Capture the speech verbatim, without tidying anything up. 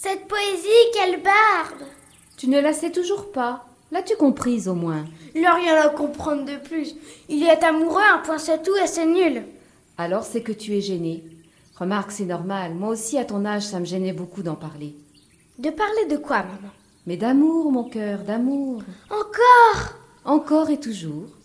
Cette poésie, quelle barbe! Tu ne la sais toujours pas. L'as-tu comprise au moins? Il n'y a rien à comprendre de plus. Il est amoureux, un point c'est tout et c'est nul. Alors c'est que tu es gênée. Remarque, c'est normal. Moi aussi, à ton âge, ça me gênait beaucoup d'en parler. De parler de quoi, maman? Mais d'amour, mon cœur, d'amour. Encore? Encore et toujours.